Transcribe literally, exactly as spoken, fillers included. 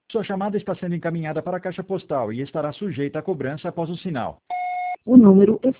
Sua chamada está sendo encaminhada para a caixa postal e estará sujeita a cobrança após o sinal. O número é